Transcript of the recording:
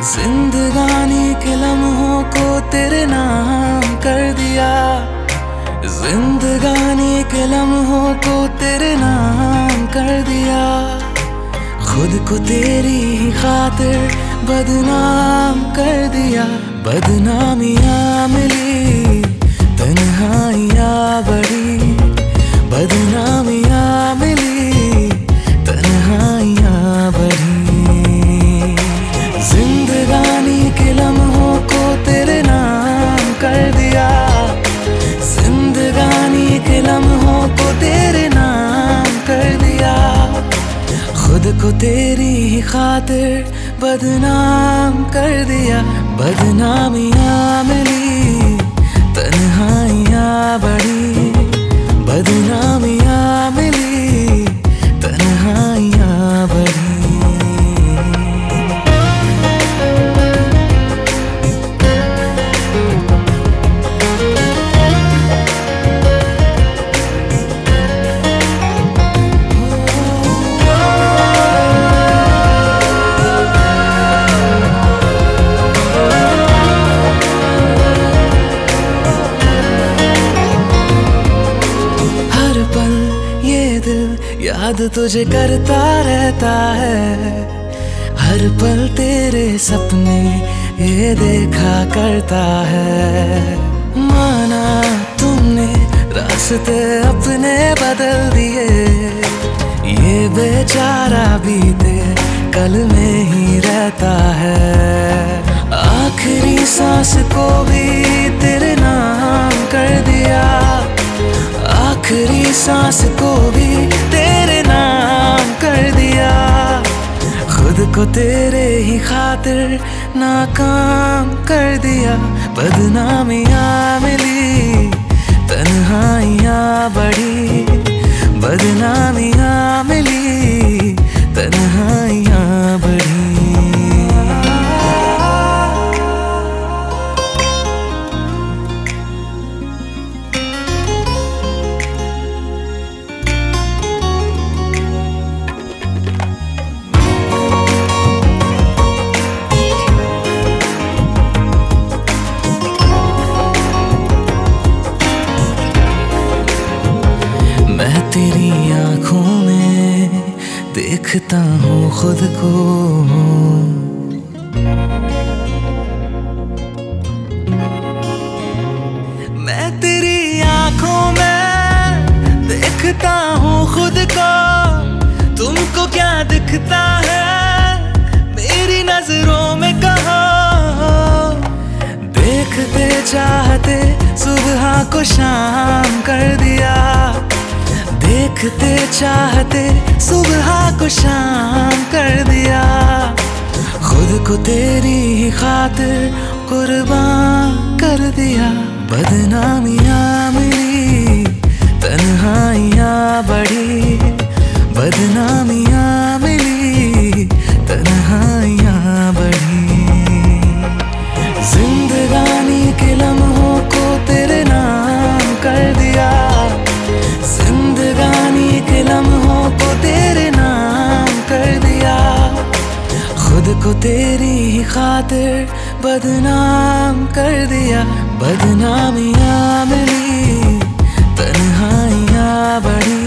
जिंदगानी के लम्हों को तेरे नाम कर दिया। जिंदगानी के लम्हों को तेरे नाम कर दिया। खुद को तेरी ही खातिर बदनाम कर दिया। बदनामियाँ मिली, तन्हाइयाँ बढ़ी। बदनामियाँ मिली, तन्हाइयाँ बढ़ी। जिंदगानी के लम्हों को तेरे नाम कर दिया। जिंदगानी के लम्हों को तेरे नाम कर दिया। खुद को तेरी ही खातिर बदनाम कर दिया। बदनामियाँ मिली, तन्हाइयाँ बढ़ी। बदनामियाँ मिली, तन्हाइयाँ बढ़ी। याद तुझे करता रहता है। हर पल तेरे सपने ये देखा करता है। माना तुमने रास्ते अपने बदल दिए। ये बेचारा बीते कल में ही रहता है। आखिरी सांस को भी तेरे नाम कर दिया। आखिरी सांस को भी तेरे नाम कर दिया। खुद को तेरे ही खातिर नाकाम कर दिया। बदनामियाँ मिली, तन्हाइयाँ बढ़ी। बदनामियाँ मिली, तन्हाइयाँ बढ़ी। तेरी आँखों में देखता हूँ खुद को। मैं तेरी आँखों में देखता हूँ खुद को। तुमको क्या दिखता है मेरी नजरों में कहो। देखते चाहते सुबह को शाम कर दिया। देखते चाहते सुबह को शाम कर दिया। खुद को तेरी ही खातिर कुर्बान कर दिया। बदनामियाँ मिली, तन्हाइयाँ बढ़ी। बदनामियाँ मिली, तन्हाइयाँ बढ़ी। जिंदगानी के लम्हों को तेरे नाम कर दिया। जिंदगानी के लम्हों को तेरे नाम कर दिया। खुद को तेरी ही खातिर बदनाम कर दिया। बदनामियाँ मिली, तन्हाइयाँ बढ़ी।